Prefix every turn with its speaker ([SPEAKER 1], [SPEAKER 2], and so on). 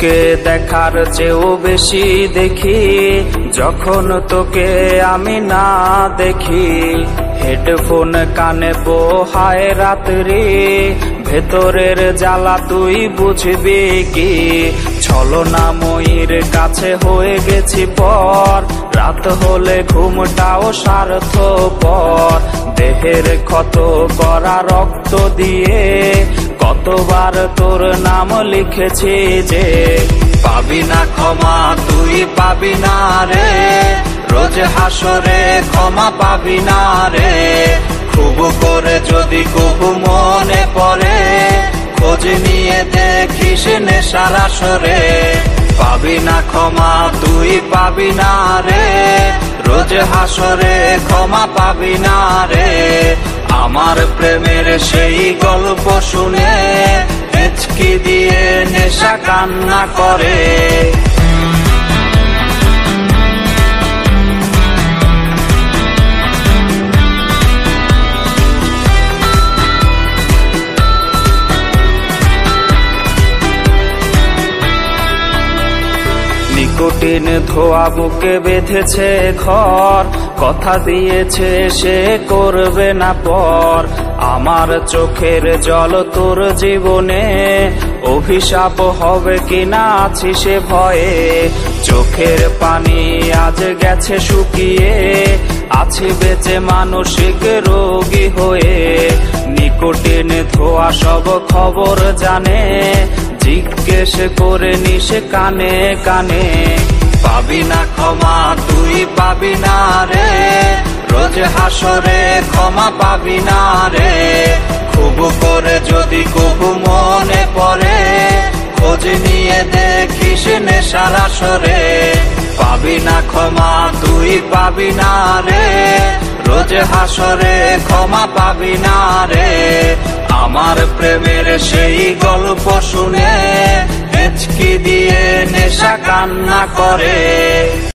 [SPEAKER 1] তোকে দেখার চেয়েও বেশি দেখি যখন তোকে আমি না দেখি। হেডফোন কানে বোহায় রাত্রি, ভেতরের জ্বালা তুই বুঝবি কি। ছলনাময়ীর কাছে হয়ে গেছি পর, রাত হলে ঘুমটাও স্বার্থপর। দেহের ক্ষত করা রক্ত দিয়ে কতবার তোর নাম লিখেছি যে, পাবি না ক্ষমা তুই পাবি না রে, রোজ হাসরে ক্ষমা পাবি না রে। খুব করে যদি কবু মনে পড়ে, খোঁজ নিয়ে দেখিস নেশার আসরে। পাবি না ক্ষমা তুই পাবি না রে, রোজ হাসরে ক্ষমা পাবি না রে। আমার প্রেমের সেই গল্প শুনে হেঁচকি দিয়ে নেশা কান্না করে। নিকোটিন ধোয়া বুকে বেঁধেছে ঘর, কথা দিয়েছে সে করবে না পর। আমার চোখের জল তোর জীবনে অভিশাপ হবে কিনা আছি সে ভয়ে। চোখের পানি আজ গেছে শুকিয়ে, আছি বেঁচে মানসিক রোগী হয়ে। নিকোটিন ধোয়া সব খবর জানে, জিজ্ঞেস করে নিস কানে কানে। পাবি না ক্ষমা তুই পাবি না রে, রোজ হাসরে ক্ষমা পাবি না রে। খুব করে যদি কবু মনে পড়ে, খোঁজ নিয়ে দেখিস নেশার আসরে। পাবি না ক্ষমা তুই পাবি না রে, রোজ হাসরে ক্ষমা পাবি না রে। আমার প্রেমের সেই গল্প শুনে হেঁচকি দিয়ে নেশা কান্না করে।